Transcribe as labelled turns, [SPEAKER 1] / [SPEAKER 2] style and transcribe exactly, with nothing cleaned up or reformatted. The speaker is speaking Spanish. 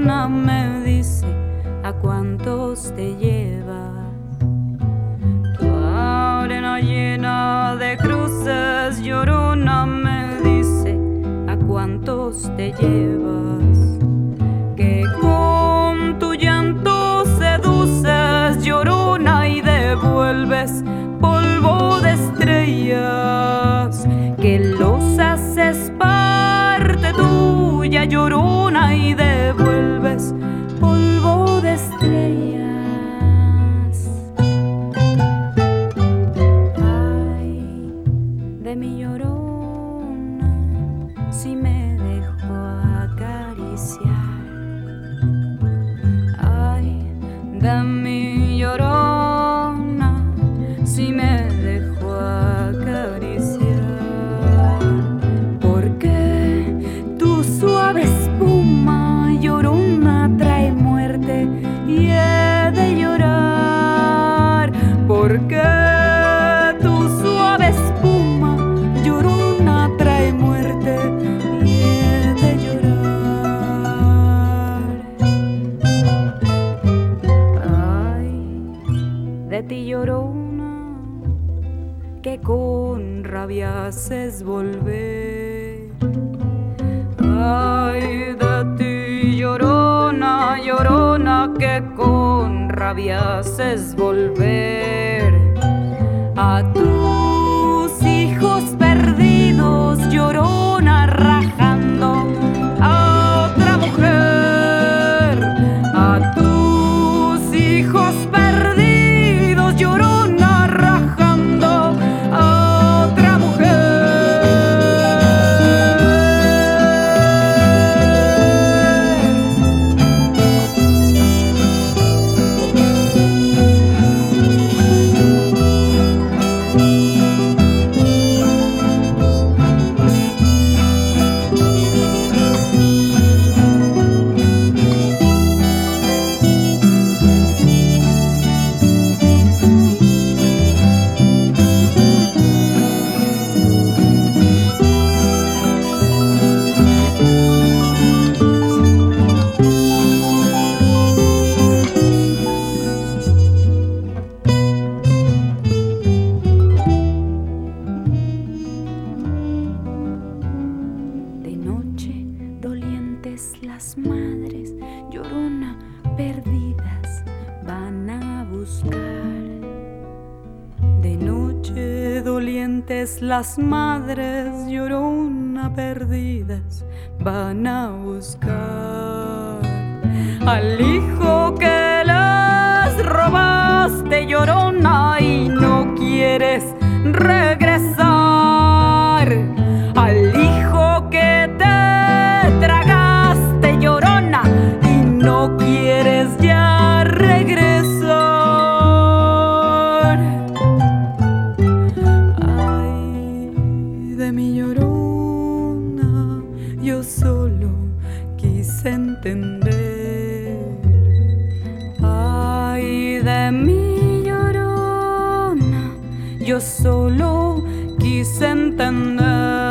[SPEAKER 1] Llorona me dice a cuántos te llevas. Tu arena llena de cruces, Llorona me dice a cuántos te llevas. Que con tu llanto seduces, Llorona, y devuelves polvo de estrellas. Que los haces parte tuya, Llorona, y devuelves polvo de estrellas. Ay, de mi Llorona, si me dejo acariciar. Ay, de mi Llorona, si me dejo acariciar. Porque tu suave espuma, Llorona, trae muerte y he de llorar. Porque tu suave espuma, Llorona, trae muerte y he de llorar. Ay, de ti, Llorona, que con rabia haces volver. Ay, de ti, Llorona, Llorona, que con rabia haces volver a tus hijos perdidos, Llorona, rajando a otra mujer. A tus hijos perdidos, Llorona, rajando a otra mujer. Las madres, Llorona, perdidas van a buscar. De noche dolientes las madres, Llorona, perdidas van a buscar. Al hijo que les robaste, Llorona, y no quieres regresar. Al hijo que te tragaste, Llorona, y no quieres ya regresar. Ay, de mi Llorona, yo solo quise entender. Ay, de mi Llorona, yo solo quise entender.